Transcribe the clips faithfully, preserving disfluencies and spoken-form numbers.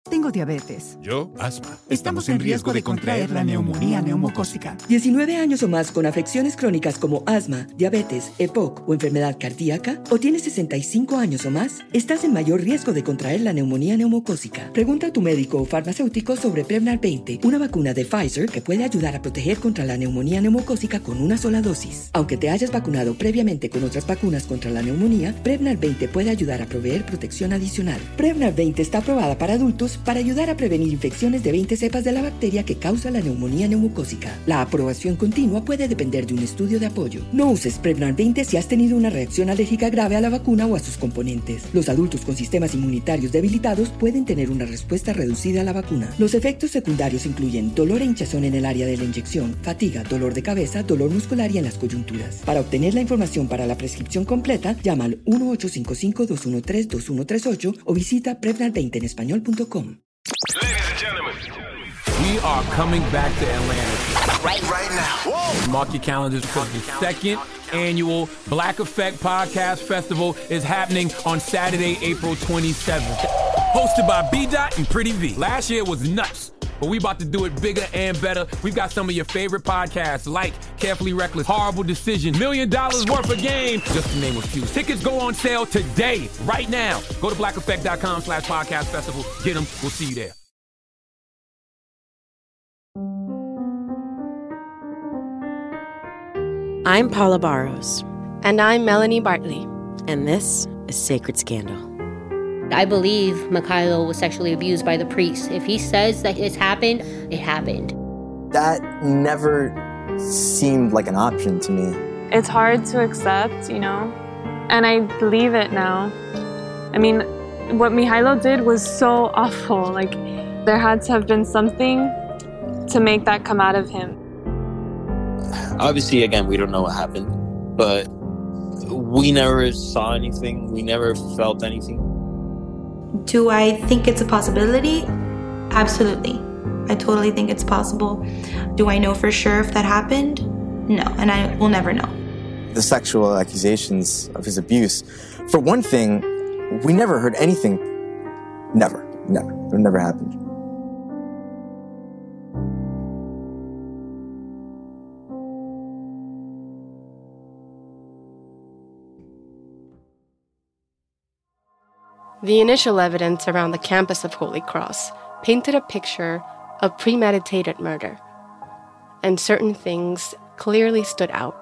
Tengo diabetes. Yo, asma. Estamos en riesgo de contraer la neumonía neumocócica. diecinueve años o más con afecciones crónicas como asma, diabetes, E P O C o enfermedad cardíaca, o tienes sesenta y cinco años o más, estás en mayor riesgo de contraer la neumonía neumocócica. Pregunta a tu médico o farmacéutico sobre Prevnar veinte, una vacuna de Pfizer que puede ayudar a proteger contra la neumonía neumocócica con una sola dosis. Aunque te hayas vacunado previamente con otras vacunas contra la neumonía, Prevnar veinte puede ayudar a proveer protección adicional. Prevnar veinte está aprobada para adultos para ayudar a prevenir infecciones de veinte cepas de la bacteria que causa la neumonía neumocócica. La aprobación continua puede depender de un estudio de apoyo. No uses Prevnar veinte si has tenido una reacción alérgica grave a la vacuna o a sus componentes. Los adultos con sistemas inmunitarios debilitados pueden tener una respuesta reducida a la vacuna. Los efectos secundarios incluyen dolor e hinchazón en el área de la inyección, fatiga, dolor de cabeza, dolor muscular y en las coyunturas. Para obtener la información para la prescripción completa, llama al uno ocho cinco cinco, dos uno tres, dos uno tres ocho o visita prevnar veinte en español punto com. Ladies and gentlemen, we are coming back to Atlanta. Right, right now. Whoa. Mark your calendars because the second annual Black Effect Podcast Festival is happening on Saturday, April twenty-seventh. Hosted by B-Dot and Pretty V. Last year was nuts, but we about to do it bigger and better. We've got some of your favorite podcasts like Carefully Reckless, Horrible Decision, Million Dollars Worth of Game, just to name a few. Tickets go on sale today, right now. Go to black effect dot com slash podcast festival. Get them. We'll see you there. I'm Paula Barros. And I'm Melanie Bartley. And this is Sacred Scandal. I believe Mikhailo was sexually abused by the priest. If he says that it's happened, it happened. That never seemed like an option to me. It's hard to accept, you know, and I believe it now. I mean, what Mikhailo did was so awful. Like, there had to have been something to make that come out of him. Obviously, again, we don't know what happened, but we never saw anything. We never felt anything. Do I think it's a possibility? Absolutely. I totally think it's possible. Do I know for sure if that happened? No, and I will never know. The sexual accusations of his abuse, for one thing, we never heard anything. Never, never. It never happened. The initial evidence around the campus of Holy Cross painted a picture of premeditated murder, and certain things clearly stood out.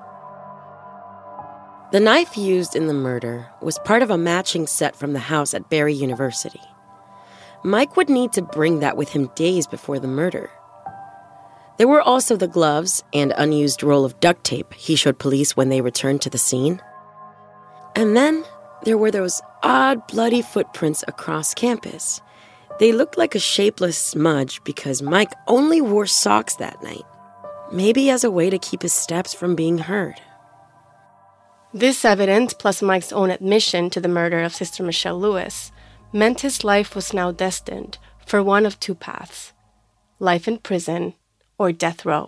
The knife used in the murder was part of a matching set from the house at Barry University. Mike would need to bring that with him days before the murder. There were also the gloves and unused roll of duct tape he showed police when they returned to the scene. And then there were those odd, bloody footprints across campus. They looked like a shapeless smudge because Mike only wore socks that night, maybe as a way to keep his steps from being heard. This evidence, plus Mike's own admission to the murder of Sister Michelle Lewis, meant his life was now destined for one of two paths: life in prison or death row.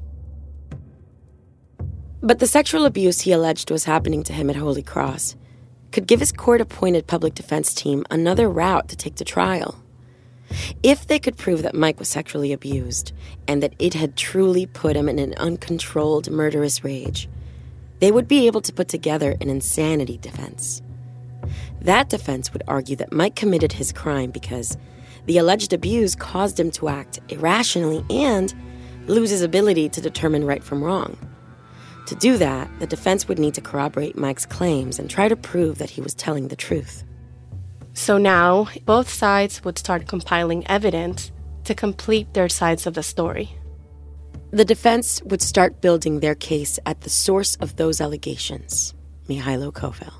But the sexual abuse he alleged was happening to him at Holy Cross could give his court-appointed public defense team another route to take to trial. If they could prove that Mike was sexually abused and that it had truly put him in an uncontrolled, murderous rage, they would be able to put together an insanity defense. That defense would argue that Mike committed his crime because the alleged abuse caused him to act irrationally and lose his ability to determine right from wrong. To do that, the defense would need to corroborate Mike's claims and try to prove that he was telling the truth. So now, both sides would start compiling evidence to complete their sides of the story. The defense would start building their case at the source of those allegations, Mikhailo Koval.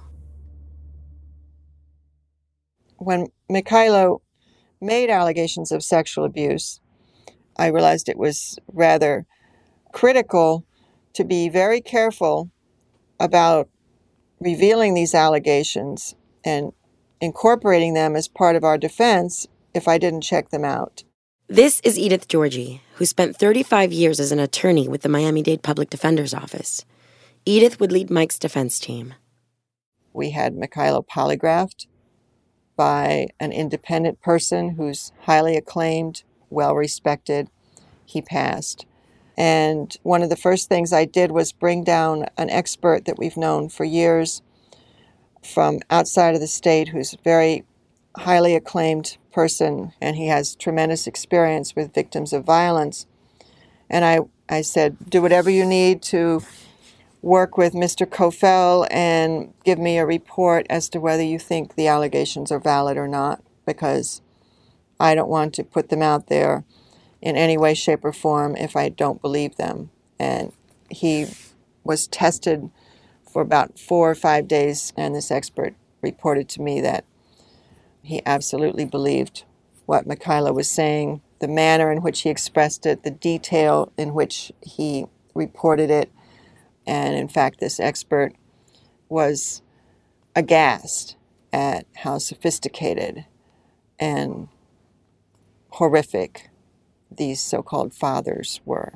When Mikhailo made allegations of sexual abuse, I realized it was rather critical to be very careful about revealing these allegations and incorporating them as part of our defense if I didn't check them out. This is Edith Georgi, who spent thirty-five years as an attorney with the Miami-Dade Public Defender's Office. Edith would lead Mike's defense team. We had Mikhailo polygraphed by an independent person who's highly acclaimed, well-respected. He passed. And one of the first things I did was bring down an expert that we've known for years from outside of the state who's a very highly acclaimed person, and he has tremendous experience with victims of violence. And I, I said, do whatever you need to work with Mister Kofel and give me a report as to whether you think the allegations are valid or not, because I don't want to put them out there in any way, shape, or form if I don't believe them. And he was tested for about four or five days, and this expert reported to me that he absolutely believed what Mikhailo was saying, the manner in which he expressed it, the detail in which he reported it. And in fact, this expert was aghast at how sophisticated and horrific these so-called fathers were.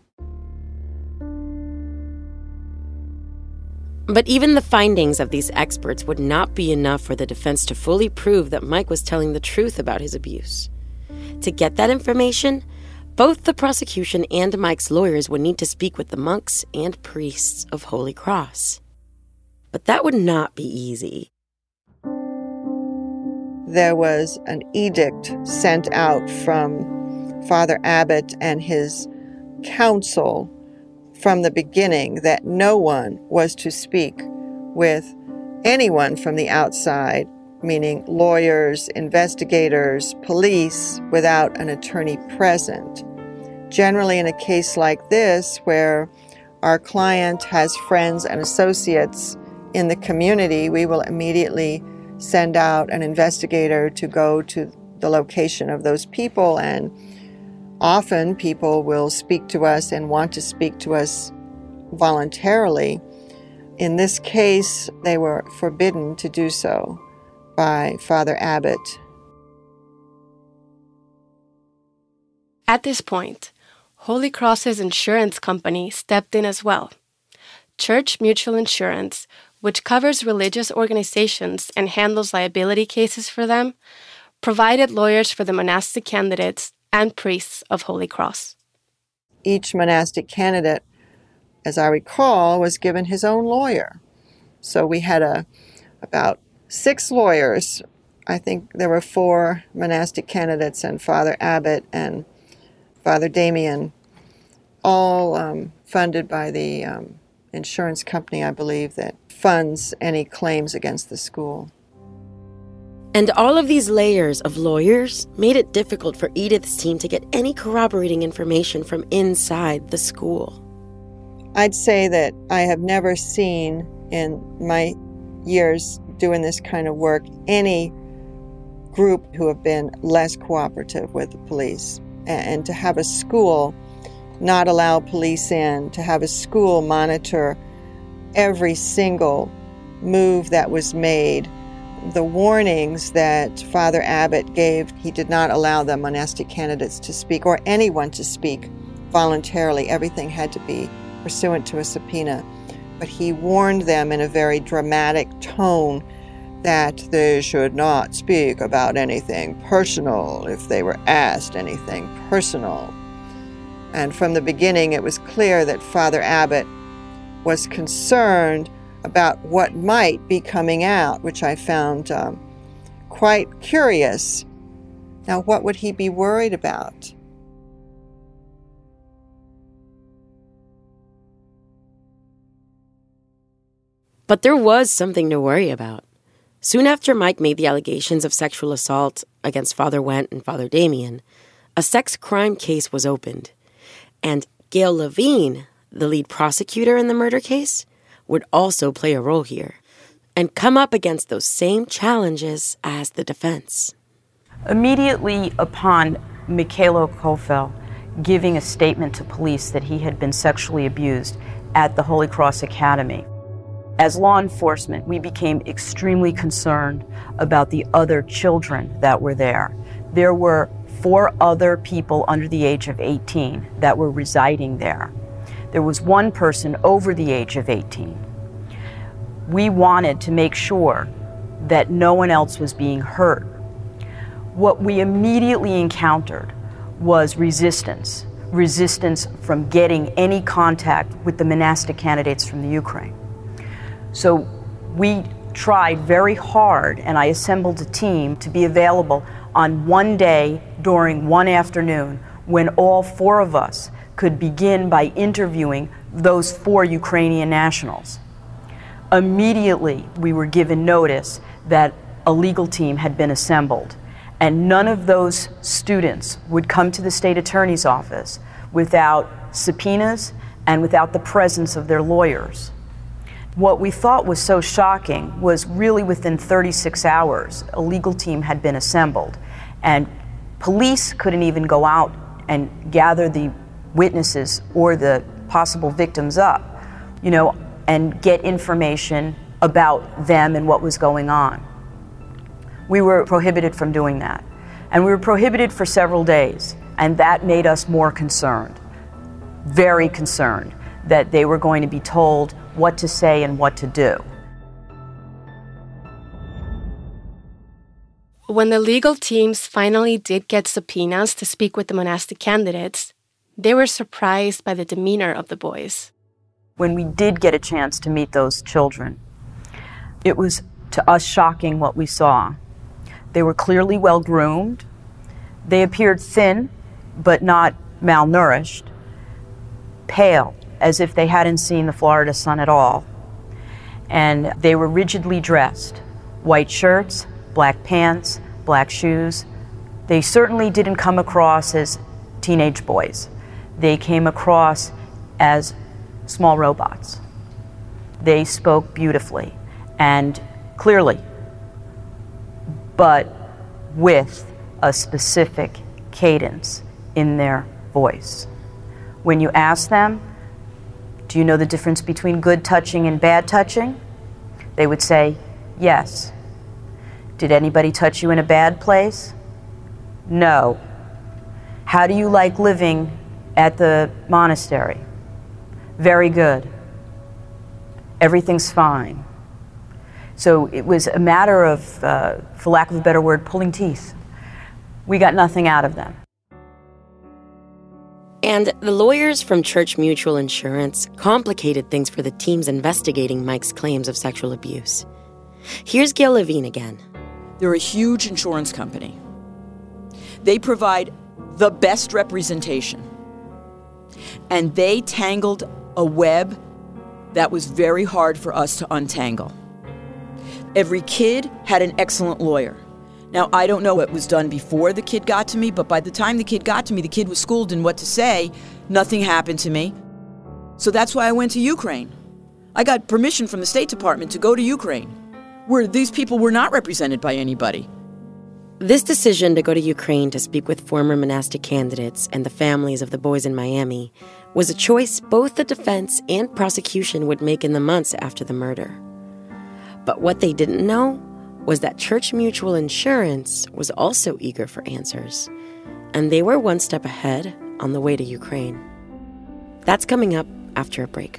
But even the findings of these experts would not be enough for the defense to fully prove that Mike was telling the truth about his abuse. To get that information, both the prosecution and Mike's lawyers would need to speak with the monks and priests of Holy Cross. But that would not be easy. There was an edict sent out from Father Abbott and his council from the beginning that no one was to speak with anyone from the outside, meaning lawyers, investigators, police, without an attorney present. Generally, in a case like this, where our client has friends and associates in the community, we will immediately send out an investigator to go to the location of those people, and often people will speak to us and want to speak to us voluntarily. In this case, they were forbidden to do so by Father Abbott. At this point, Holy Cross's insurance company stepped in as well. Church Mutual Insurance, which covers religious organizations and handles liability cases for them, provided lawyers for the monastic candidates and priests of Holy Cross. Each monastic candidate, as I recall, was given his own lawyer. So we had a about six lawyers. I think there were four monastic candidates and Father Abbott and Father Damien, all um, funded by the um, insurance company, I believe, that funds any claims against the school. And all of these layers of lawyers made it difficult for Edith's team to get any corroborating information from inside the school. I'd say that I have never seen in my years doing this kind of work any group who have been less cooperative with the police. And to have a school not allow police in, to have a school monitor every single move that was made, the warnings that Father Abbott gave, he did not allow the monastic candidates to speak or anyone to speak voluntarily. Everything had to be pursuant to a subpoena. But he warned them in a very dramatic tone that they should not speak about anything personal if they were asked anything personal. And from the beginning, it was clear that Father Abbott was concerned about what might be coming out, which I found um, quite curious. Now, what would he be worried about? But there was something to worry about. Soon after Mike made the allegations of sexual assault against Father Wendt and Father Damien, a sex crime case was opened. And Gail Levine, the lead prosecutor in the murder case, would also play a role here and come up against those same challenges as the defense. Immediately upon Mikhailo Kofel giving a statement to police that he had been sexually abused at the Holy Cross Academy, as law enforcement, we became extremely concerned about the other children that were there. There were four other people under the age of eighteen that were residing there. There was one person over the age of eighteen. We wanted to make sure that no one else was being hurt What we immediately encountered was resistance, resistance from getting any contact with the monastic candidates from the Ukraine. So we tried very hard, and I assembled a team to be available on one day during one afternoon when all four of us could begin by interviewing those four Ukrainian nationals. Immediately, we were given notice that a legal team had been assembled, and none of those students would come to the state attorney's office without subpoenas and without the presence of their lawyers. What we thought was so shocking was really within thirty-six hours, a legal team had been assembled, and police couldn't even go out and gather the witnesses or the possible victims up, you know, and get information about them and what was going on. We were prohibited from doing that. And we were prohibited for several days, and that made us more concerned, very concerned, that they were going to be told what to say and what to do. When the legal teams finally did get subpoenas to speak with the monastic candidates, they were surprised by the demeanor of the boys. When we did get a chance to meet those children, it was to us shocking what we saw. They were clearly well-groomed. They appeared thin, but not malnourished, pale, as if they hadn't seen the Florida sun at all. And they were rigidly dressed. White shirts, black pants, black shoes. They certainly didn't come across as teenage boys. They came across as small robots. They spoke beautifully and clearly, but with a specific cadence in their voice. When you ask them, do you know the difference between good touching and bad touching? They would say, yes. Did anybody touch you in a bad place? No. How do you like living at the monastery? Very good. Everything's fine. So it was a matter of, uh, for lack of a better word, pulling teeth. We got nothing out of them. And the lawyers from Church Mutual Insurance complicated things for the teams investigating Mike's claims of sexual abuse. Here's Gail Levine again. They're a huge insurance company. They provide the best representation. And they tangled a web that was very hard for us to untangle. Every kid had an excellent lawyer. Now, I don't know what was done before the kid got to me, but by the time the kid got to me, the kid was schooled in what to say. Nothing happened to me. So that's why I went to Ukraine. I got permission from the State Department to go to Ukraine, where these people were not represented by anybody. This decision to go to Ukraine to speak with former monastic candidates and the families of the boys in Miami was a choice both the defense and prosecution would make in the months after the murder. But what they didn't know was that Church Mutual Insurance was also eager for answers, and they were one step ahead on the way to Ukraine. That's coming up after a break.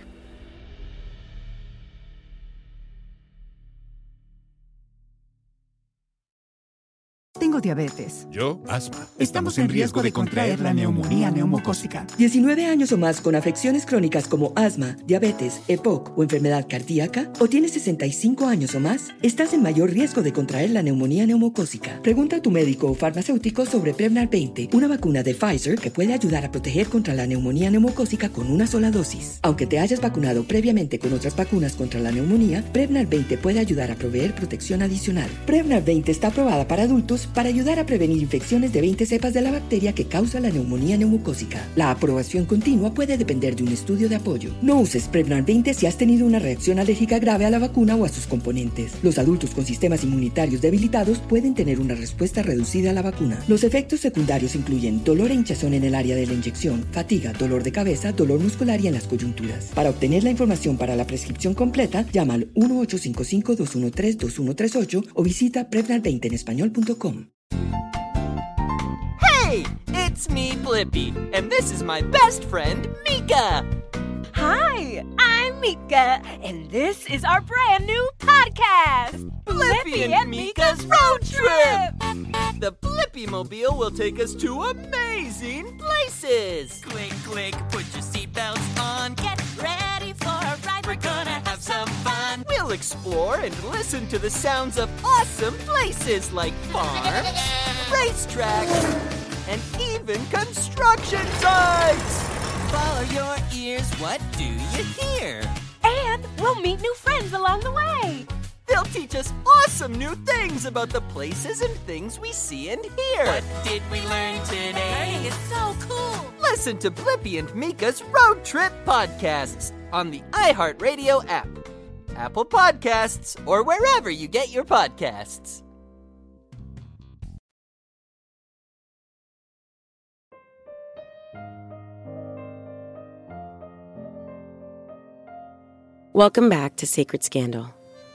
Tengo diabetes. Yo, asma. Estamos en riesgo de contraer la neumonía neumocócica. diecinueve años o más con afecciones crónicas como asma, diabetes, E P O C o enfermedad cardíaca, o tienes sesenta y cinco años o más, estás en mayor riesgo de contraer la neumonía neumocócica. Pregunta a tu médico o farmacéutico sobre Prevnar veinte, una vacuna de Pfizer que puede ayudar a proteger contra la neumonía neumocócica con una sola dosis. Aunque te hayas vacunado previamente con otras vacunas contra la neumonía, Prevnar veinte puede ayudar a proveer protección adicional. Prevnar veinte está aprobada para adultos para ayudar a prevenir infecciones de veinte cepas de la bacteria que causa la neumonía neumocócica. La aprobación continua puede depender de un estudio de apoyo. No uses Prevnar veinte si has tenido una reacción alérgica grave a la vacuna o a sus componentes. Los adultos con sistemas inmunitarios debilitados pueden tener una respuesta reducida a la vacuna. Los efectos secundarios incluyen dolor e hinchazón en el área de la inyección, fatiga, dolor de cabeza, dolor muscular y en las coyunturas. Para obtener la información para la prescripción completa, llama al uno ocho cinco cinco, dos uno tres, dos uno tres ocho o visita prevnar veinte en español punto com. Hey, it's me, Blippi, and this is my best friend, Mika. Hi, I'm Mika, and this is our brand new podcast, Blippi and Mika's Road Trip. The Blippi Mobile will take us to amazing places. Click, click, put your seatbelts on, get ready for a ride. We're gonna have some fun. We'll explore and listen to the sounds of awesome places like farms, racetracks, and even construction sites. Follow your ears, what do you hear? And we'll meet new friends along the way. They'll teach us awesome new things about the places and things we see and hear. What did we learn today? It's so cool. Listen to Blippi and Mika's Road Trip podcasts on the iHeartRadio app, Apple Podcasts, or wherever you get your podcasts. Welcome back to Sacred Scandal.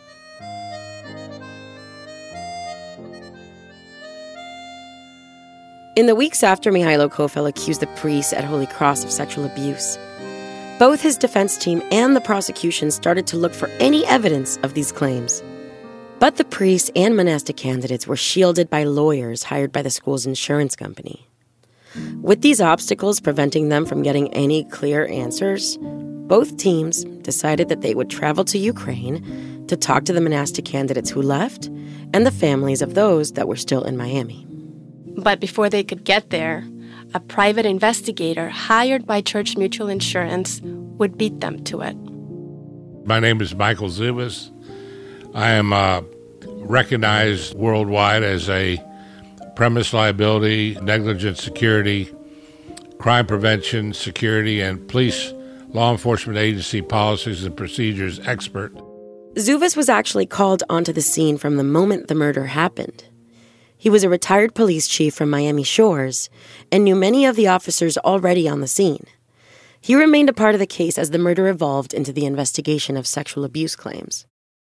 In the weeks after Mihailo Kofel accused the priest at Holy Cross of sexual abuse, both his defense team and the prosecution started to look for any evidence of these claims. But the priests and monastic candidates were shielded by lawyers hired by the school's insurance company. With these obstacles preventing them from getting any clear answers, both teams decided that they would travel to Ukraine to talk to the monastic candidates who left and the families of those that were still in Miami. But before they could get there, a private investigator hired by Church Mutual Insurance would beat them to it. My name is Michael Zubas. I am uh, recognized worldwide as a premise liability, negligent security, crime prevention, security, and police law enforcement agency policies and procedures expert. Zuvas was actually called onto the scene from the moment the murder happened. He was a retired police chief from Miami Shores and knew many of the officers already on the scene. He remained a part of the case as the murder evolved into the investigation of sexual abuse claims.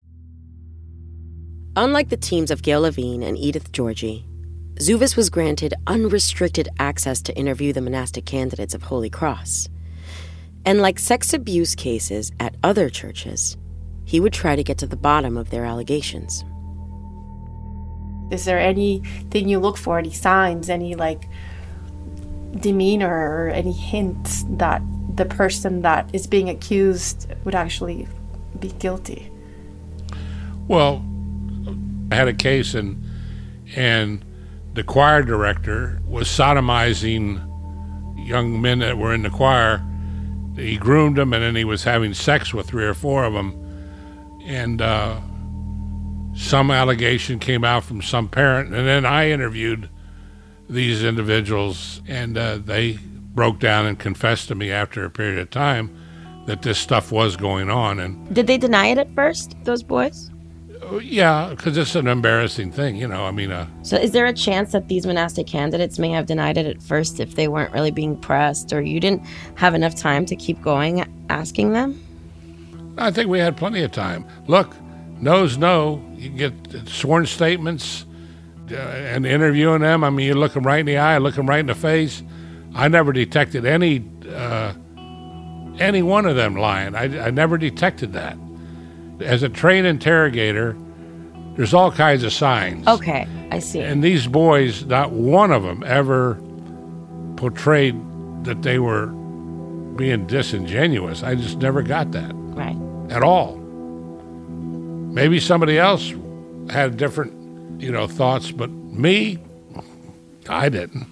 Unlike the teams of Gail Levine and Edith Georgie, Zuvas was granted unrestricted access to interview the monastic candidates of Holy Cross. And like sex abuse cases at other churches, he would try to get to the bottom of their allegations. Is there anything you look for, any signs, any like demeanor or any hints that the person that is being accused would actually be guilty? Well, I had a case and and the choir director was sodomizing young men that were in the choir. He groomed them and then he was having sex with three or four of them. And uh, some allegation came out from some parent. And then I interviewed these individuals and uh, they broke down and confessed to me after a period of time that this stuff was going on. And did they deny it at first, those boys? Yeah, because it's an embarrassing thing, you know, I mean... Uh, so is there a chance that these monastic candidates may have denied it at first if they weren't really being pressed, or you didn't have enough time to keep going asking them? I think we had plenty of time. Look, no's no. You get sworn statements uh, and interviewing them. I mean, you look them right in the eye, look them right in the face. I never detected any, uh, any one of them lying. I, I never detected that. As a trained interrogator, there's all kinds of signs. Okay, I see. And these boys, not one of them ever portrayed that they were being disingenuous. I just never got that. Right. At all. Maybe somebody else had different, you know, thoughts, but me, I didn't.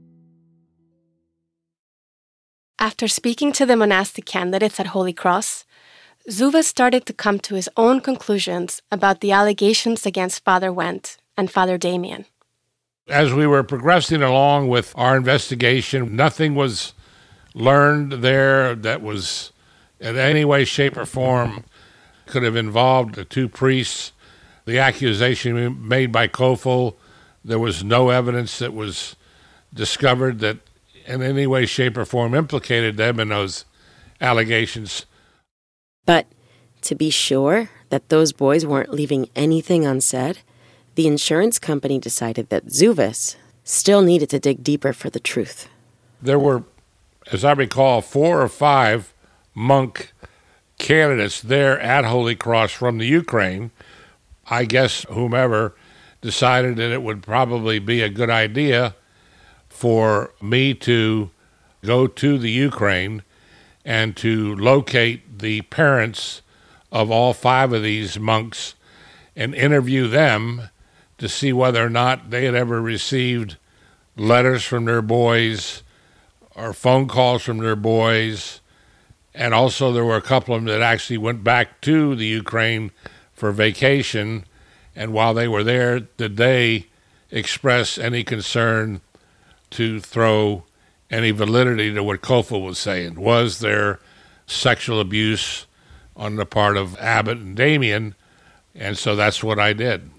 After speaking to the monastic candidates at Holy Cross, Zuvas started to come to his own conclusions about the allegations against Father Wendt and Father Damien. As we were progressing along with our investigation, nothing was learned there that was in any way, shape, or form could have involved the two priests. The accusation made by Kofel, there was no evidence that was discovered that in any way, shape, or form implicated them in those allegations. But to be sure that those boys weren't leaving anything unsaid, the insurance company decided that Zuvas still needed to dig deeper for the truth. There were, as I recall, four or five monk candidates there at Holy Cross from the Ukraine. I guess whomever decided that it would probably be a good idea for me to go to the Ukraine and to locate the parents of all five of these monks and interview them to see whether or not they had ever received letters from their boys or phone calls from their boys. And also there were a couple of them that actually went back to the Ukraine for vacation. And while they were there, did they express any concern to throw any validity to what Kofel was saying? Was there sexual abuse on the part of Abbott and Damien? And so that's what I did.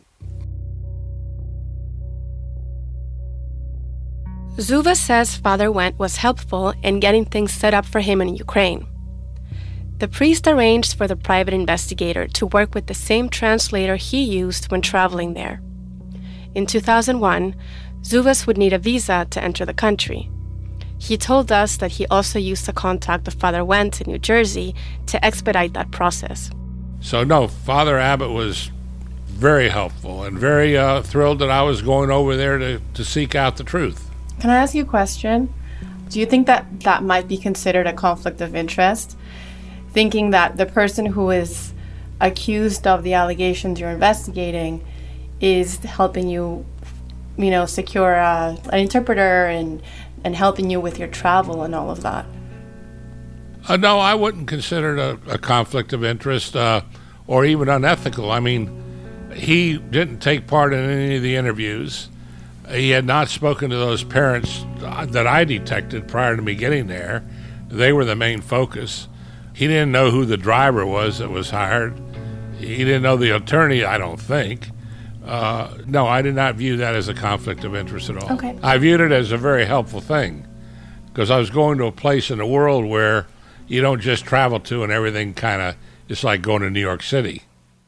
Zuva says Father Wendt was helpful in getting things set up for him in Ukraine. The priest arranged for the private investigator to work with the same translator he used when traveling there. In two thousand one, Zuvas would need a visa to enter the country. He told us that he also used the contact of Father Wendt in New Jersey to expedite that process. So no, Father Abbott was very helpful and very uh, thrilled that I was going over there to, to seek out the truth. Can I ask you a question? Do you think that that might be considered a conflict of interest? Thinking that the person who is accused of the allegations you're investigating is helping you, you know, secure a, an interpreter and, and helping you with your travel and all of that? Uh, no, I wouldn't consider it a, a conflict of interest uh, or even unethical. I mean, he didn't take part in any of the interviews. He had not spoken to those parents that I detected prior to me getting there. They were the main focus. He didn't know who the driver was that was hired. He didn't know the attorney, I don't think. Uh, no, I did not view that as a conflict of interest at all. Okay. I viewed it as a very helpful thing because I was going to a place in the world where you don't just travel to and everything kind of, it's like going to New York City.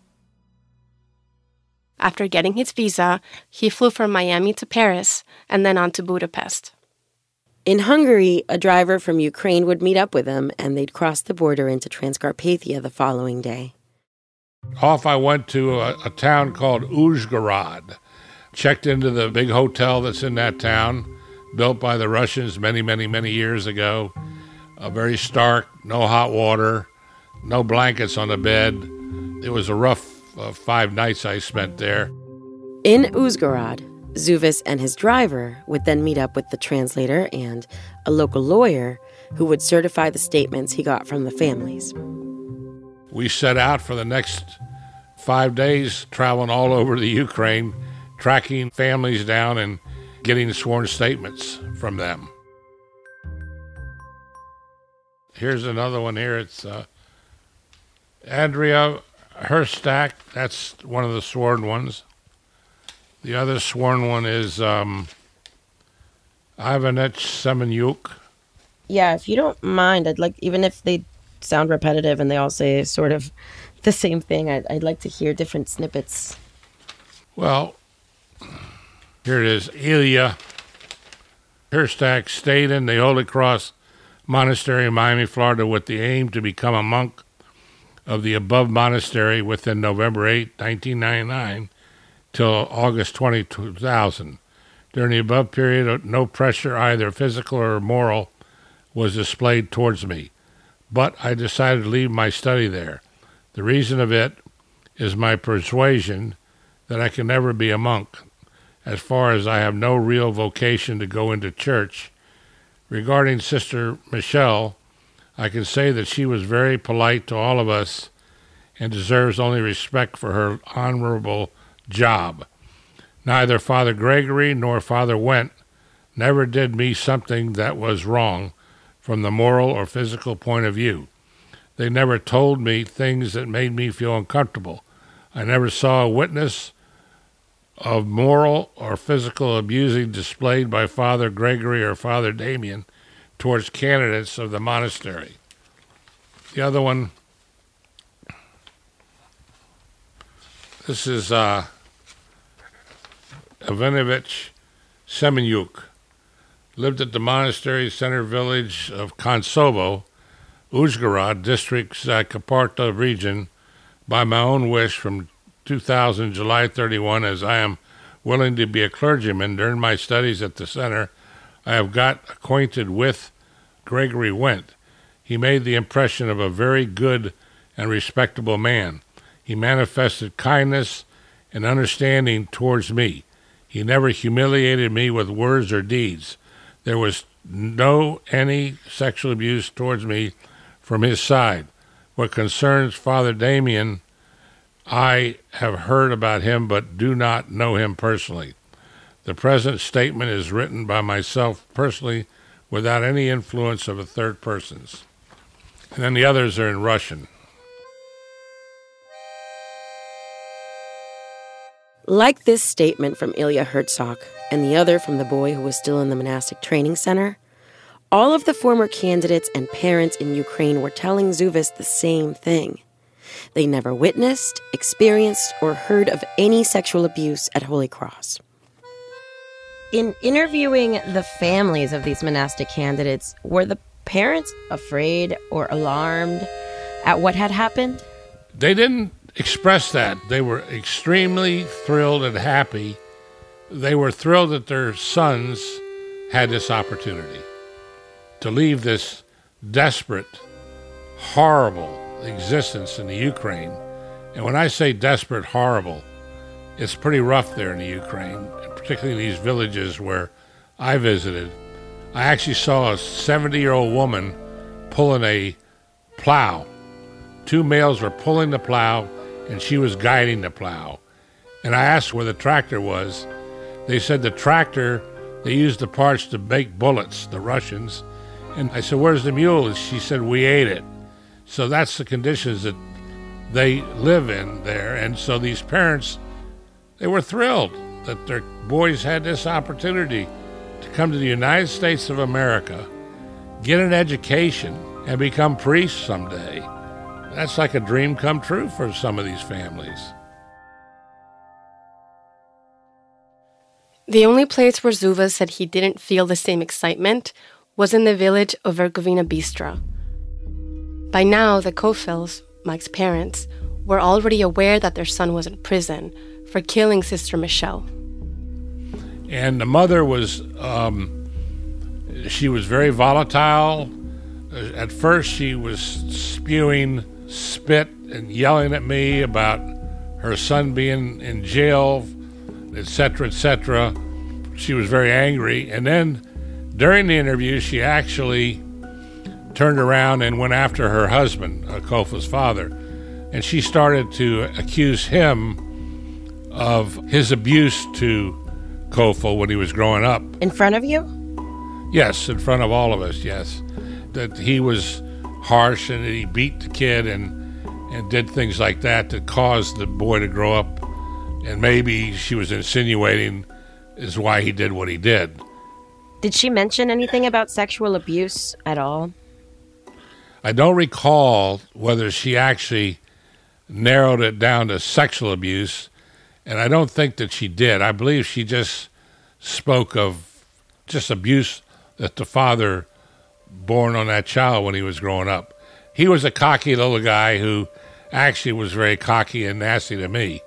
After getting his visa, he flew from Miami to Paris and then on to Budapest. In Hungary, a driver from Ukraine would meet up with him, and they'd cross the border into Transcarpathia the following day. Off I went to a, a town called Uzhgorod. Checked into the big hotel that's in that town, built by the Russians many, many, many years ago. Uh, very stark, no hot water, no blankets on the bed. It was a rough uh, five nights I spent there. In Uzhgorod, Zuvas and his driver would then meet up with the translator and a local lawyer who would certify the statements he got from the families. We set out for the next five days, traveling all over the Ukraine, tracking families down and getting sworn statements from them. Here's another one here. It's uh, Andrea Herstak. That's one of the sworn ones. The other sworn one is um, Ivanich Semenyuk. Yeah, if you don't mind, I'd like, even if they sound repetitive and they all say sort of the same thing, I'd, I'd like to hear different snippets. Well, here it is. Ilya Herstak stayed in the Holy Cross Monastery in Miami, Florida, with the aim to become a monk of the above monastery within November eighth, nineteen ninety-nine, till August twentieth, two thousand. During the above period, no pressure, either physical or moral, was displayed towards me. But I decided to leave my study there. The reason of it is my persuasion that I can never be a monk, as far as I have no real vocation to go into church. Regarding Sister Michelle, I can say that she was very polite to all of us and deserves only respect for her honorable job. Neither Father Gregory nor Father Wendt never did me something that was wrong from the moral or physical point of view. They never told me things that made me feel uncomfortable. I never saw a witness of moral or physical abusing displayed by Father Gregory or Father Damien towards candidates of the monastery. The other one, this is uh, Ivanovich Semenyuk. Lived at the monastery center village of Konsovo Uzhgorod, District Zakarpattia region, by my own wish from two thousand, July thirty-first, as I am willing to be a clergyman. During my studies at the center, I have got acquainted with Gregory Wendt. He made the impression of a very good and respectable man. He manifested kindness and understanding towards me. He never humiliated me with words or deeds. There was no any sexual abuse towards me from his side. What concerns Father Damien, I have heard about him but do not know him personally. The present statement is written by myself personally without any influence of a third person's. And then the others are in Russian. Like this statement from Ilya Herzog and the other from the boy who was still in the monastic training center, all of the former candidates and parents in Ukraine were telling Zuvis the same thing. They never witnessed, experienced, or heard of any sexual abuse at Holy Cross. In interviewing the families of these monastic candidates, were the parents afraid or alarmed at what had happened? They didn't express that. They were extremely thrilled and happy. They were thrilled that their sons had this opportunity to leave this desperate, horrible existence in the Ukraine. And when I say desperate, horrible, it's pretty rough there in the Ukraine, particularly in these villages where I visited. I actually saw a seventy-year-old woman pulling a plow. Two males were pulling the plow, and she was guiding the plow. And I asked where the tractor was. They said the tractor, they used the parts to make bullets, the Russians. And I said, where's the mule? And she said, we ate it. So that's the conditions that they live in there. And so these parents, they were thrilled that their boys had this opportunity to come to the United States of America, get an education, and become priests someday. That's like a dream come true for some of these families. The only place where Zuva said he didn't feel the same excitement was in the village of Verkhovina Bystra. By now, the Kofels, Mike's parents, were already aware that their son was in prison for killing Sister Michelle. And the mother was, um, she was very volatile. At first, she was spewing spit and yelling at me about her son being in jail, et cetera, et cetera. She was very angry. And then during the interview, she actually turned around and went after her husband, uh, Kofa's father. And she started to accuse him of his abuse to Kofa when he was growing up. In front of you? Yes, in front of all of us, yes. That he was harsh and that he beat the kid and and did things like that that caused the boy to grow up. And maybe she was insinuating is why he did what he did. Did she mention anything about sexual abuse at all? I don't recall whether she actually narrowed it down to sexual abuse, and I don't think that she did. I believe she just spoke of just abuse that the father born on that child when he was growing up. He was a cocky little guy who actually was very cocky and nasty to me.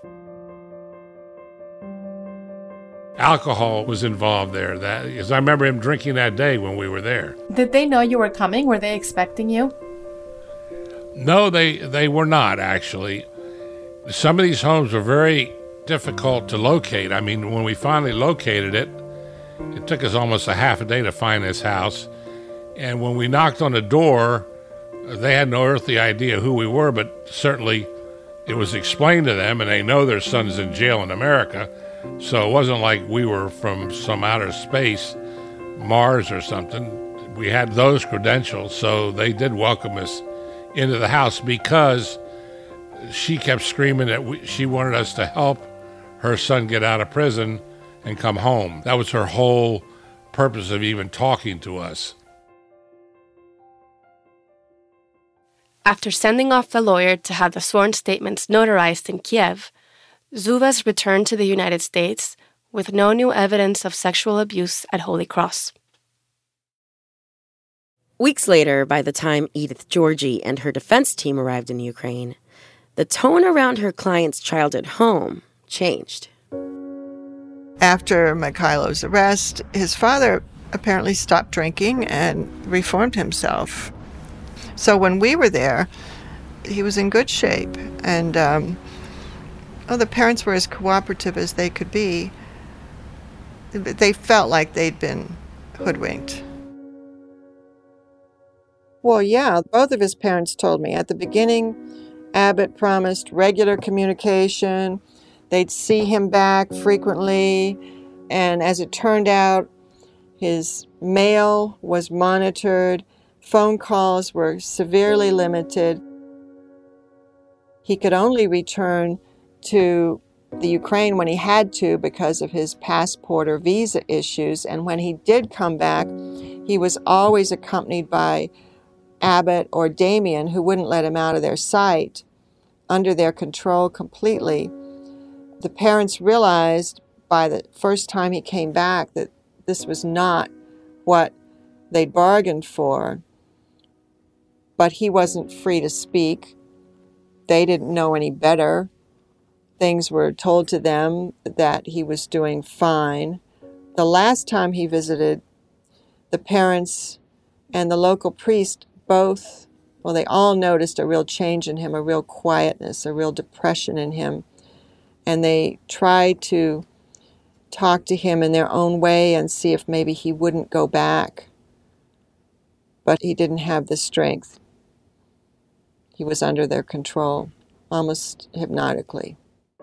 Alcohol was involved there. That, because I remember him drinking that day when we were there. Did they know you were coming? Were they expecting you? No, they, they were not, actually. Some of these homes were very difficult to locate. I mean, when we finally located it, it took us almost a half a day to find this house. And when we knocked on the door, they had no earthly idea who we were, but certainly it was explained to them, and they know their son's in jail in America. So it wasn't like we were from some outer space, Mars or something. We had those credentials, so they did welcome us into the house because she kept screaming that we, she wanted us to help her son get out of prison and come home. That was her whole purpose of even talking to us. After sending off a lawyer to have the sworn statements notarized in Kiev, Zuvas returned to the United States with no new evidence of sexual abuse at Holy Cross. Weeks later, by the time Edith Georgi and her defense team arrived in Ukraine, the tone around her client's childhood home changed. After Mikhailo's arrest, his father apparently stopped drinking and reformed himself. So when we were there, he was in good shape. And um, oh, the parents were as cooperative as they could be. They felt like they'd been hoodwinked. Well, yeah, both of his parents told me. At the beginning, Abbott promised regular communication. They'd see him back frequently. And as it turned out, his mail was monitored. Phone calls were severely limited. He could only return to the Ukraine when he had to because of his passport or visa issues. And when he did come back, he was always accompanied by Abbott or Damien, who wouldn't let him out of their sight, under their control completely. The parents realized by the first time he came back that this was not what they'd bargained for. But he wasn't free to speak. They didn't know any better. Things were told to them that he was doing fine. The last time he visited, the parents and the local priest both, well, they all noticed a real change in him, a real quietness, a real depression in him. And they tried to talk to him in their own way and see if maybe he wouldn't go back. But he didn't have the strength. He was under their control, almost hypnotically.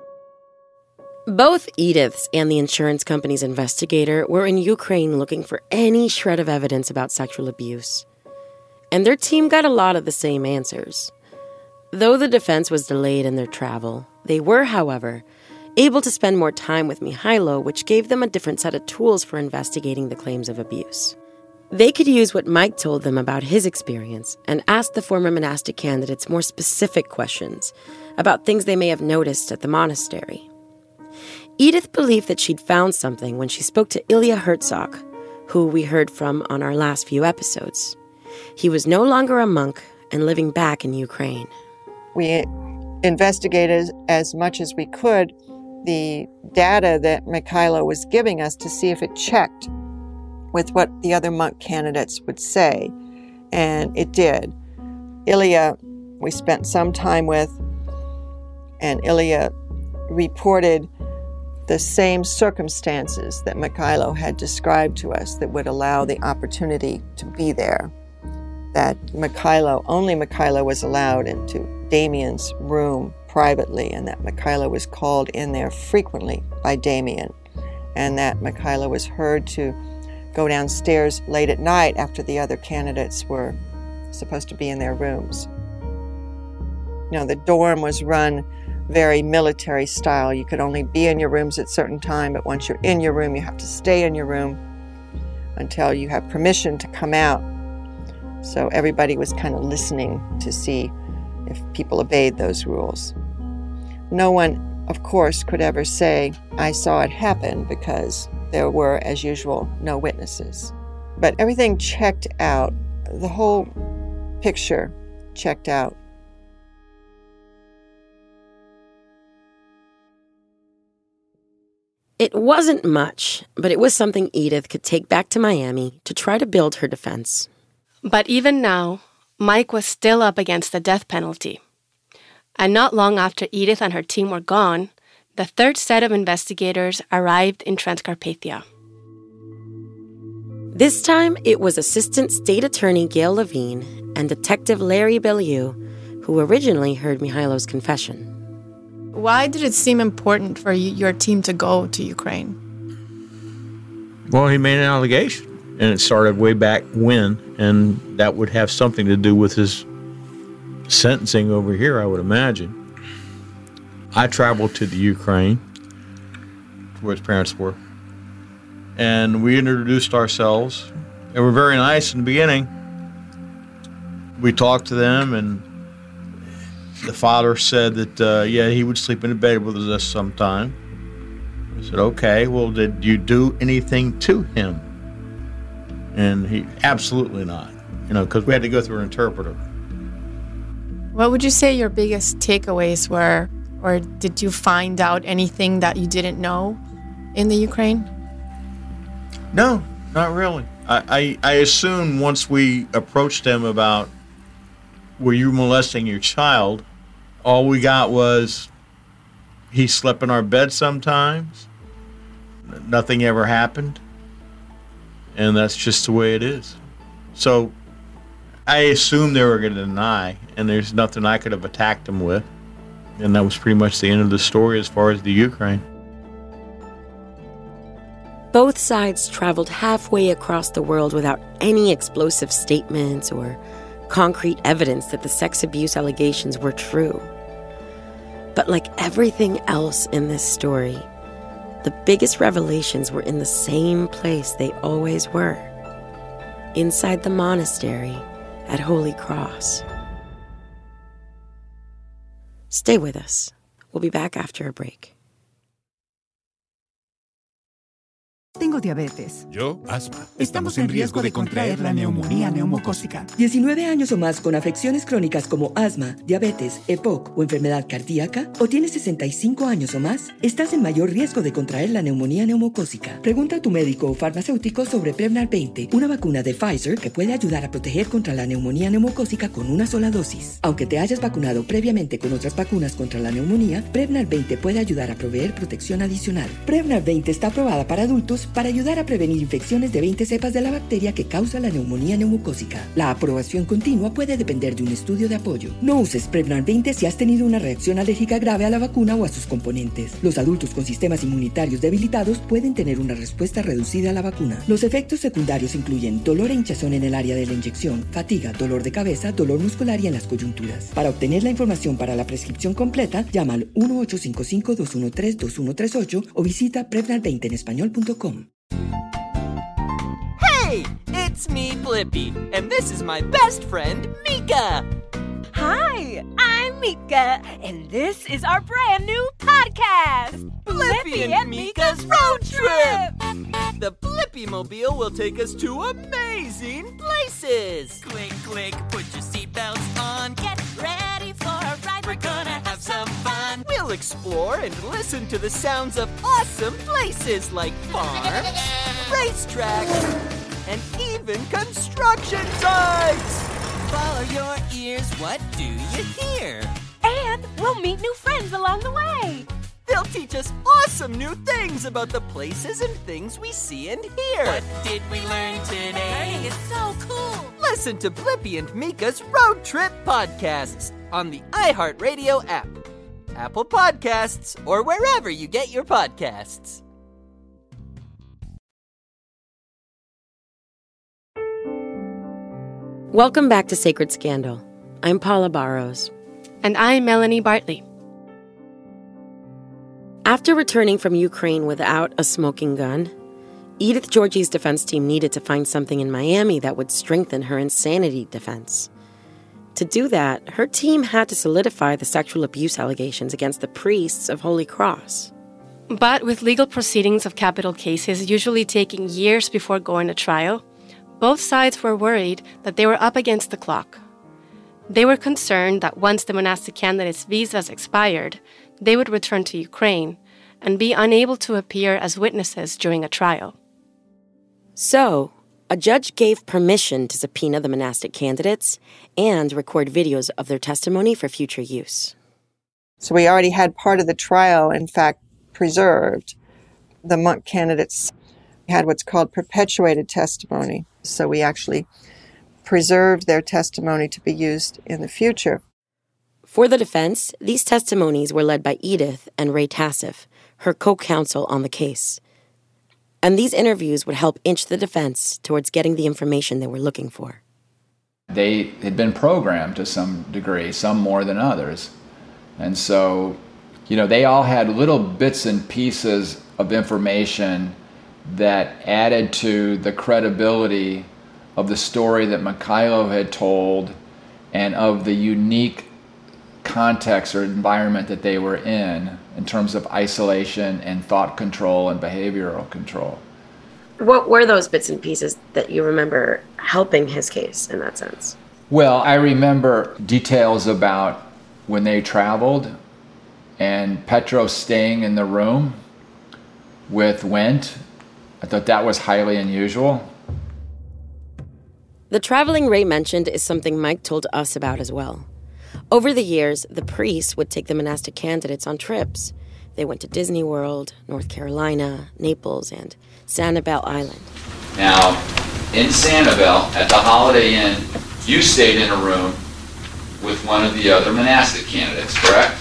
Both Edith's and the insurance company's investigator were in Ukraine looking for any shred of evidence about sexual abuse. And their team got a lot of the same answers. Though the defense was delayed in their travel, they were, however, able to spend more time with Mikhailo, which gave them a different set of tools for investigating the claims of abuse. They could use what Mike told them about his experience and ask the former monastic candidates more specific questions about things they may have noticed at the monastery. Edith believed that she'd found something when she spoke to Ilya Herzog, who we heard from on our last few episodes. He was no longer a monk and living back in Ukraine. We investigated as much as we could the data that Mikhailo was giving us to see if it checked with what the other monk candidates would say. And it did. Ilya, we spent some time with, and Ilya reported the same circumstances that Mikhailo had described to us that would allow the opportunity to be there. That Mikhailo, only Mikhailo was allowed into Damien's room privately, and that Mikhailo was called in there frequently by Damien, and that Mikhailo was heard to go downstairs late at night after the other candidates were supposed to be in their rooms. You know, the dorm was run very military style. You could only be in your rooms at a certain time, but once you're in your room, you have to stay in your room until you have permission to come out. So everybody was kind of listening to see if people obeyed those rules. No one, of course, could ever say, I saw it happen, because there were, as usual, no witnesses. But everything checked out. The whole picture checked out. It wasn't much, but it was something Edith could take back to Miami to try to build her defense. But even now, Mike was still up against the death penalty. And not long after Edith and her team were gone, the third set of investigators arrived in Transcarpathia. This time, it was Assistant State Attorney Gail Levine and Detective Larry Bellew who originally heard Mihailo's confession. Why did it seem important for you, your team to go to Ukraine? Well, he made an allegation, and it started way back when, and that would have something to do with his sentencing over here, I would imagine. I traveled to the Ukraine, where his parents were, and we introduced ourselves. They were very nice in the beginning. We talked to them, and the father said that, uh, yeah, he would sleep in the bed with us sometime. I said, okay, well, did you do anything to him? And he, absolutely not. you know, because we had to go through an interpreter. What would you say your biggest takeaways were, or did you find out anything that you didn't know in the Ukraine? No, not really. I, I, I assumed once we approached him about, were you molesting your child, all we got was, he slept in our bed sometimes, nothing ever happened, and that's just the way it is. So I assumed they were going to deny, and there's nothing I could have attacked them with. And that was pretty much the end of the story as far as the Ukraine. Both sides traveled halfway across the world without any explosive statements or concrete evidence that the sex abuse allegations were true. But like everything else in this story, the biggest revelations were in the same place they always were, inside the monastery at Holy Cross. Stay with us. We'll be back after a break. Tengo diabetes. Yo, asma. Estamos en riesgo de contraer la neumonía neumocócica. diecinueve años o más con afecciones crónicas como asma, diabetes, E P O C o enfermedad cardíaca, o tienes sesenta y cinco años o más, estás en mayor riesgo de contraer la neumonía neumocócica. Pregunta a tu médico o farmacéutico sobre Prevnar veinte, una vacuna de Pfizer que puede ayudar a proteger contra la neumonía neumocócica con una sola dosis. Aunque te hayas vacunado previamente con otras vacunas contra la neumonía, Prevnar veinte puede ayudar a proveer protección adicional. Prevnar veinte está aprobada para adultos para ayudar a prevenir infecciones de veinte cepas de la bacteria que causa la neumonía neumocócica. La aprobación continua puede depender de un estudio de apoyo. No uses Prevnar veinte si has tenido una reacción alérgica grave a la vacuna o a sus componentes. Los adultos con sistemas inmunitarios debilitados pueden tener una respuesta reducida a la vacuna. Los efectos secundarios incluyen dolor e hinchazón en el área de la inyección, fatiga, dolor de cabeza, dolor muscular y en las coyunturas. Para obtener la información para la prescripción completa, llama al uno ocho cinco cinco, dos uno tres, dos uno tres ocho o visita prevnar veinte en español punto com. Hey, it's me, Blippi, and this is my best friend, Mika. Hi, I'm Mika, and this is our brand new podcast, Blippi and Mika's Road Trip. The Blippi-mobile will take us to amazing places. Click, click, put your seatbelts on, get ready for a ride, we're gonna have some fun. We'll explore and listen to the sounds of awesome places like farms, racetracks, and even construction sites. Follow your ears, what do you hear? And we'll meet new friends along the way. They'll teach us awesome new things about the places and things we see and hear. What did we learn today? Learning is so cool. Listen to Blippi and Mika's Road Trip podcasts on the iHeartRadio app, Apple Podcasts, or wherever you get your podcasts. Welcome back to Sacred Scandal. I'm Paula Barrows. And I'm Melanie Bartley. After returning from Ukraine without a smoking gun, Edith Georgi's defense team needed to find something in Miami that would strengthen her insanity defense. To do that, her team had to solidify the sexual abuse allegations against the priests of Holy Cross. But with legal proceedings of capital cases usually taking years before going to trial, both sides were worried that they were up against the clock. They were concerned that once the monastic candidates' visas expired, they would return to Ukraine and be unable to appear as witnesses during a trial. So, a judge gave permission to subpoena the monastic candidates and record videos of their testimony for future use. So we already had part of the trial, in fact, preserved. The monk candidates had what's called perpetuated testimony. So we actually preserved their testimony to be used in the future. For the defense, these testimonies were led by Edith and Ray Tassif, her co-counsel on the case. And these interviews would help inch the defense towards getting the information they were looking for. They had been programmed to some degree, some more than others. And so, you know, they all had little bits and pieces of information that added to the credibility of the story that Mikhailo had told and of the unique context or environment that they were in, in terms of isolation and thought control and behavioral control. What were those bits and pieces that you remember helping his case in that sense? Well, I remember details about when they traveled and Petro staying in the room with Wendt. I thought that was highly unusual. The traveling Ray mentioned is something Mike told us about as well. Over the years, the priests would take the monastic candidates on trips. They went to Disney World, North Carolina, Naples, and Sanibel Island. Now, in Sanibel, at the Holiday Inn, you stayed in a room with one of the other monastic candidates, correct?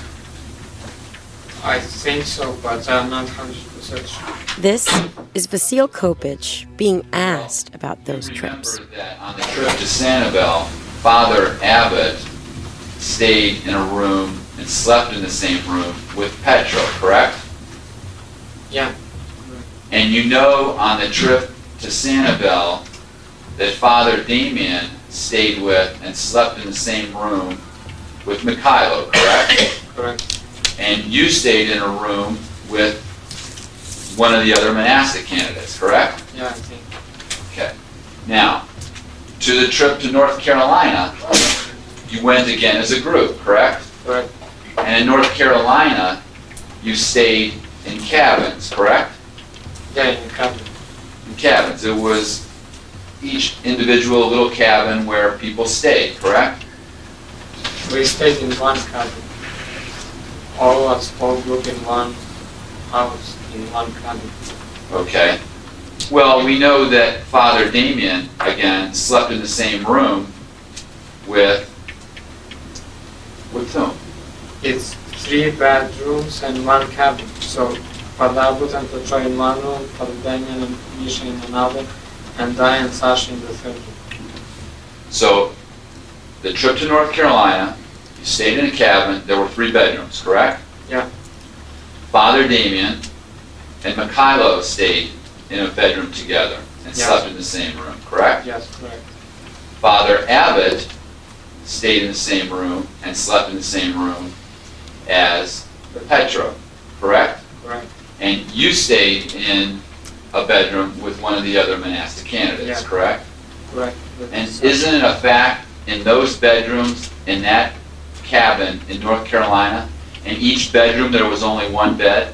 I think so, but I'm not one hundred percent sure. This is Vasil Kopich being asked about those trips. That on the trip to Sanibel, Father Abbott stayed in a room and slept in the same room with Petro, correct? Yeah. And you know on the trip to Sanibel that Father Damien stayed with and slept in the same room with Mikhailo, correct? Correct. And you stayed in a room with one of the other monastic candidates, correct? Yeah, I think. Okay. Now, to the trip to North Carolina, you went again as a group, correct? Correct. And in North Carolina, you stayed in cabins, correct? Yeah, in cabins. In cabins. It was each individual little cabin where people stayed, correct? We stayed in one cabin. All of us, whole group in one house, in one cabin. Okay. Well, we know that Father Damien, again, slept in the same room with, with whom? It's three bedrooms and one cabin. So, Father Abbott and Petro in one room, Father Damien and Misha in another, and I and Sasha in the third room. So, the trip to North Carolina, you stayed in a cabin, there were three bedrooms, correct? Yeah. Father Damien and Mikhailo stayed in a bedroom together and Yes. slept in the same room, correct? Yes, correct. Father Abbott stayed in the same room and slept in the same room as Petro, correct? Correct. And you stayed in a bedroom with one of the other monastic candidates, Yeah. correct? Correct. And isn't it a fact in those bedrooms, in that cabin in North Carolina, in each bedroom there was only one bed?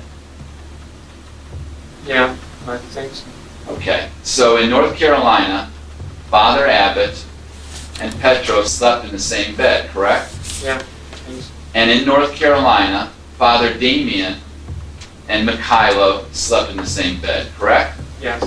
Yeah, I think so. Okay, so in North Carolina, Father Abbott and Petro slept in the same bed, correct? Yeah, I think so. And in North Carolina, Father Damien and Mikhailo slept in the same bed, correct? Yes.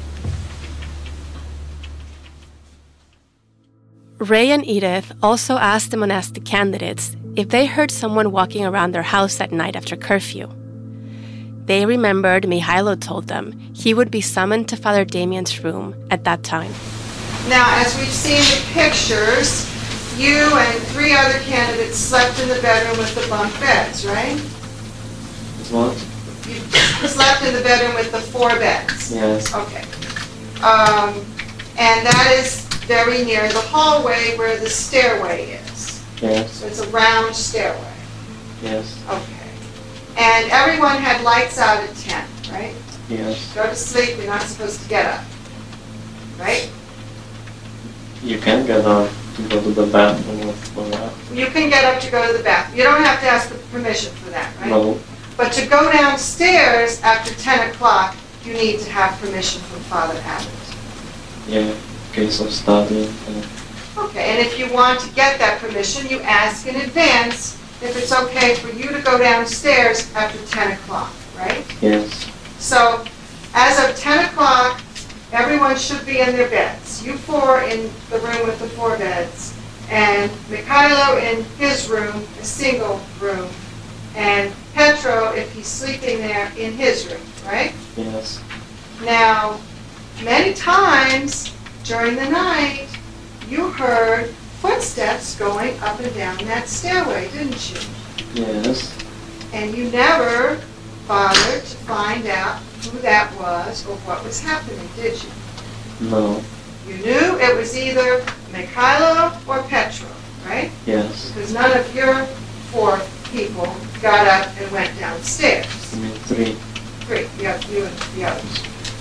Ray and Edith also asked the monastic candidates if they heard someone walking around their house at night after curfew. They remembered Mikhailo told them he would be summoned to Father Damien's room at that time. Now, as we've seen the pictures, you and three other candidates slept in the bedroom with the bunk beds, right? What? You slept in the bedroom with the four beds? Yes. Okay. Um, and that is very near the hallway where the stairway is. Yes. So it's a round stairway. Yes. Okay. And everyone had lights out at ten, right? Yes. Go to sleep, you're not supposed to get up, right? You can get up to go to the bathroom for that. You can get up to go to the bathroom. You don't have to ask for permission for that, right? No. But to go downstairs after ten o'clock, you need to have permission from Father Abbott. Yeah, in case of studying. Okay, and if you want to get that permission, you ask in advance if it's okay for you to go downstairs after ten o'clock, right? Yes. So, as of ten o'clock, everyone should be in their beds. You four in the room with the four beds, and Mikhailo in his room, a single room, and Petro, if he's sleeping there, in his room, right? Yes. Now, many times during the night, you heard footsteps going up and down that stairway, didn't you? Yes. And you never bothered to find out who that was or what was happening, did you? No. You knew it was either Mikhailo or Petro, right? Yes. Because none of your four people got up and went downstairs. I mean three. Three, you, you and the others.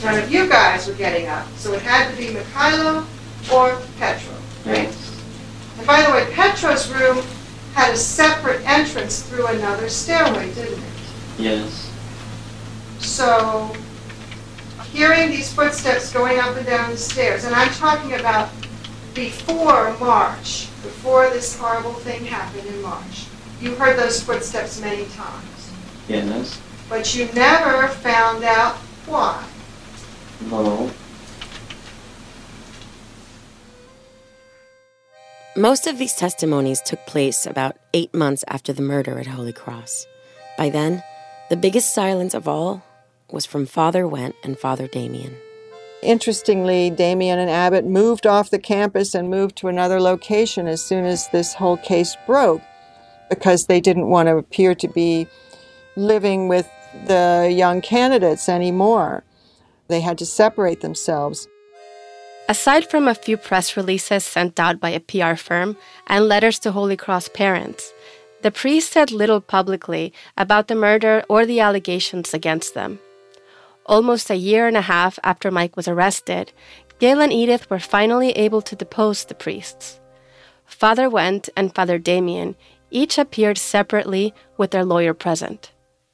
none of you guys were getting up. So it had to be Mikhailo or Petro, right? And by the way, Petro's room had a separate entrance through another stairway, didn't it? Yes. So hearing these footsteps going up and down the stairs, and I'm talking about before March, before this horrible thing happened in March. You heard those footsteps many times. Yes. But you never found out why. No. Most of these testimonies took place about eight months after the murder at Holy Cross. By then, the biggest silence of all was from Father Wendt and Father Damien. Interestingly, Damien and Abbott moved off the campus and moved to another location as soon as this whole case broke, because they didn't want to appear to be living with the young candidates anymore. They had to separate themselves. Aside from a few press releases sent out by a P R firm and letters to Holy Cross parents, the priests said little publicly about the murder or the allegations against them. Almost a year and a half after Mike was arrested, Gail and Edith were finally able to depose the priests. Father Wendt and Father Damien each appeared separately with their lawyer present.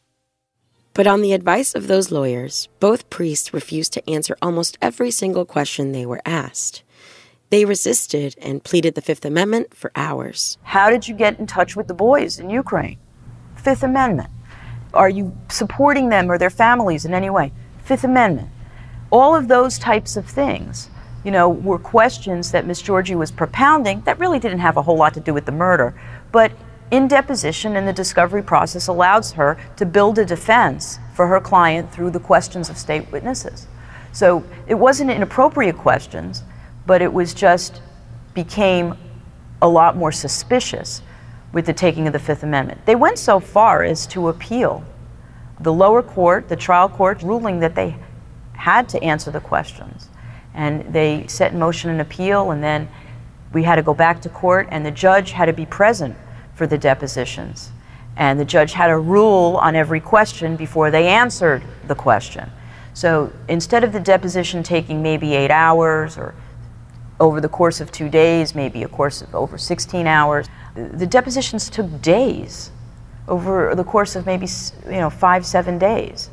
But on the advice of those lawyers, both priests refused to answer almost every single question they were asked. They resisted and pleaded the Fifth Amendment for hours. How did you get in touch with the boys in Ukraine? Fifth Amendment. Are you supporting them or their families in any way? Fifth Amendment. All of those types of things, you know, were questions that Miss Georgi was propounding that really didn't have a whole lot to do with the murder. But in deposition and the discovery process allows her to build a defense for her client through the questions of state witnesses. So it wasn't inappropriate questions, but it was just became a lot more suspicious with the taking of the Fifth Amendment. They went so far as to appeal the lower court, the trial court, ruling that they had to answer the questions. And they set in motion an appeal, and then we had to go back to court, and the judge had to be present for the depositions. And the judge had to rule on every question before they answered the question. So instead of the deposition taking maybe eight hours or over the course of two days, maybe a course of over sixteen hours, the depositions took days, over the course of maybe you know five, seven days.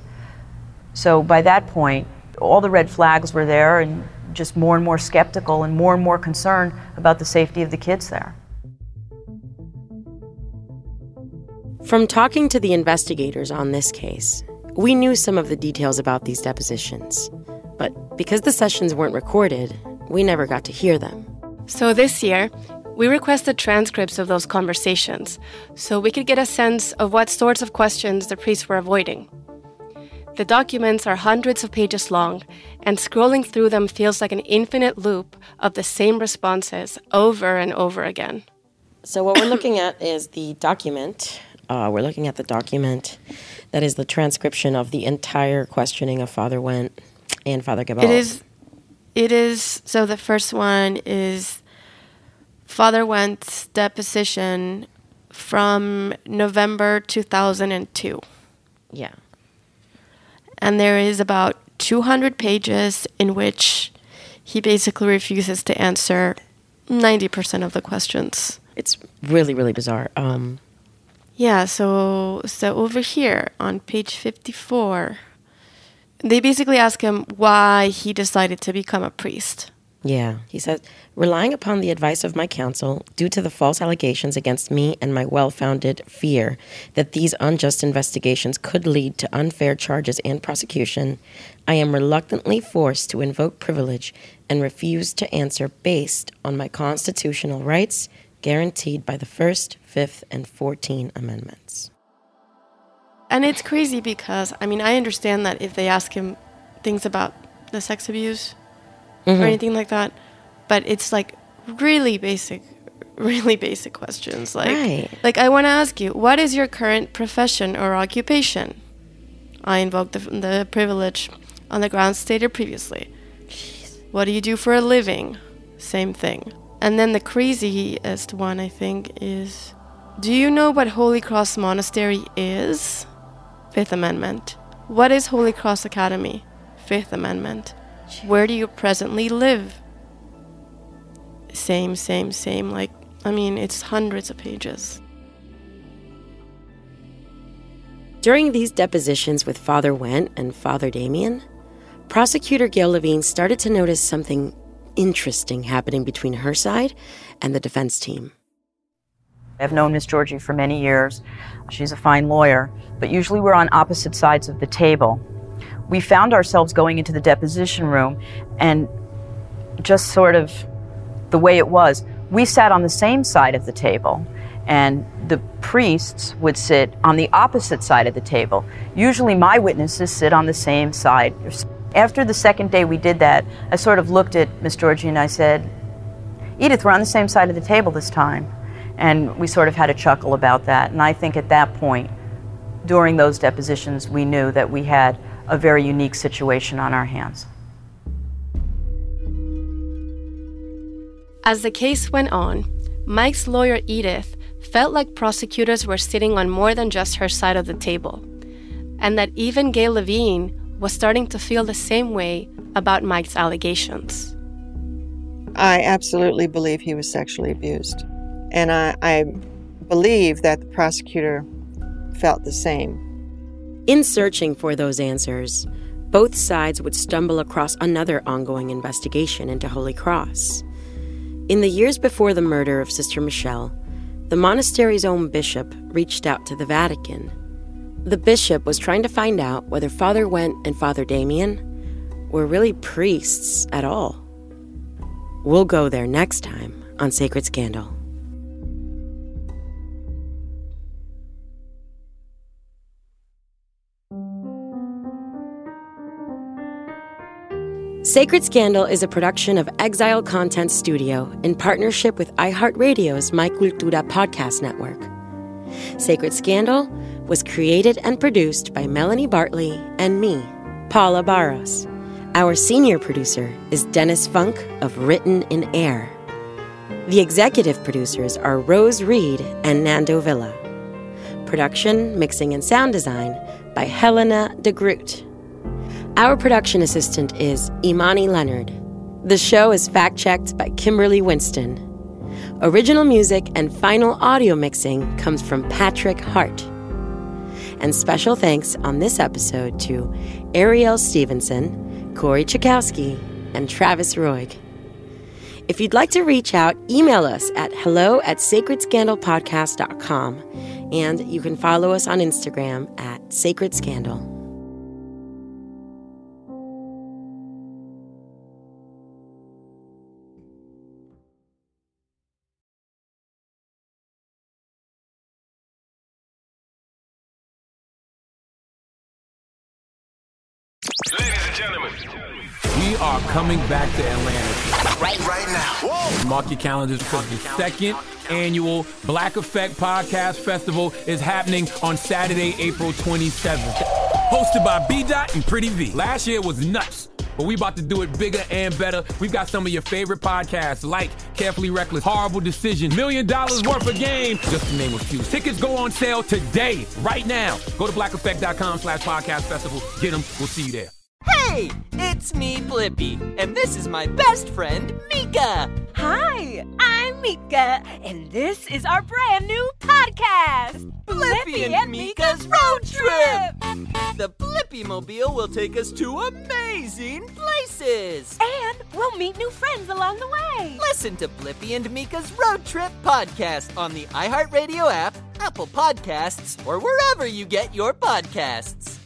So by that point, all the red flags were there, and just more and more skeptical and more and more concerned about the safety of the kids there. From talking to the investigators on this case, we knew some of the details about these depositions. But because the sessions weren't recorded, we never got to hear them. So this year, we requested transcripts of those conversations so we could get a sense of what sorts of questions the priests were avoiding. The documents are hundreds of pages long, and scrolling through them feels like an infinite loop of the same responses over and over again. So what we're looking at is the document. Uh, we're looking at the document that is the transcription of the entire questioning of Father Wendt and Father Gabal. It is, it is, so the first one is Father Wendt's deposition from November two thousand two. Yeah. And there is about two hundred pages in which he basically refuses to answer ninety percent of the questions. It's really, really bizarre. Um, yeah, so so over here on page fifty-four, they basically ask him why he decided to become a priest. Yeah, he says, relying upon the advice of my counsel, due to the false allegations against me and my well-founded fear that these unjust investigations could lead to unfair charges and prosecution, I am reluctantly forced to invoke privilege and refuse to answer based on my constitutional rights guaranteed by the First, Fifth, and Fourteenth Amendments. And it's crazy because, I mean, I understand that if they ask him things about the sex abuse mm-hmm. or anything like that, but it's like really basic, really basic questions. Like, right. like I want to ask you, what is your current profession or occupation? I invoke the, the privilege on the grounds stated previously. Jeez. What do you do for a living? Same thing. And then the craziest one, I think, is, do you know what Holy Cross Monastery is? Fifth Amendment. What is Holy Cross Academy? Fifth Amendment. Where do you presently live? Same, same, same. Like, I mean, it's hundreds of pages. During these depositions with Father Went and Father Damien, prosecutor Gail Levine started to notice something interesting happening between her side and the defense team. I've known Miss Georgie for many years. She's a fine lawyer, but usually we're on opposite sides of the table. We found ourselves going into the deposition room, and just sort of the way it was, we sat on the same side of the table, and the priests would sit on the opposite side of the table. Usually my witnesses sit on the same side. After the second day we did that, I sort of looked at Miss Georgie and I said, Edith, we're on the same side of the table this time. And we sort of had a chuckle about that. And I think at that point, during those depositions, we knew that we had a very unique situation on our hands. As the case went on, Mike's lawyer, Edith, felt like prosecutors were sitting on more than just her side of the table, and that even Gail Levine was starting to feel the same way about Mike's allegations. I absolutely believe he was sexually abused. And I, I believe that the prosecutor felt the same. In searching for those answers, both sides would stumble across another ongoing investigation into Holy Cross. In the years before the murder of Sister Michelle, the monastery's own bishop reached out to the Vatican. The bishop was trying to find out whether Father Went and Father Damien were really priests at all. We'll go there next time on Sacred Scandal. Sacred Scandal is a production of Exile Content Studio in partnership with iHeartRadio's My Cultura podcast network. Sacred Scandal was created and produced by Melanie Bartley and me, Paula Barros. Our senior producer is Dennis Funk of Written in Air. The executive producers are Rose Reed and Nando Villa. Production, mixing, and sound design by Helena de Groot. Our production assistant is Imani Leonard. The show is fact-checked by Kimberly Winston. Original music and final audio mixing comes from Patrick Hart. And special thanks on this episode to Ariel Stevenson, Corey Chakowski, and Travis Roig. If you'd like to reach out, email us at hello at sacred scandal podcast dot com, and you can follow us on Instagram at Sacred Scandal. We are coming back to Atlanta. Right, right now. Whoa. Mark your calendars because the second annual Black Effect Podcast Festival is happening on Saturday, April twenty-seventh. Hosted by B-Dot and Pretty V. Last year was nuts, but we about to do it bigger and better. We've got some of your favorite podcasts like Carefully Reckless, Horrible Decision, Million Dollars Worth of Game, just to name a few. Tickets go on sale today, right now. Go to black effect dot com slash podcast festival. Get them. We'll see you there. Hey, it's me, Blippi, and this is my best friend, Mika. Hi, I'm Mika, and this is our brand new podcast, Blippi and, and Mika's Road Trip. The Blippi-mobile will take us to amazing places. And we'll meet new friends along the way. Listen to Blippi and Mika's Road Trip podcast on the iHeartRadio app, Apple Podcasts, or wherever you get your podcasts.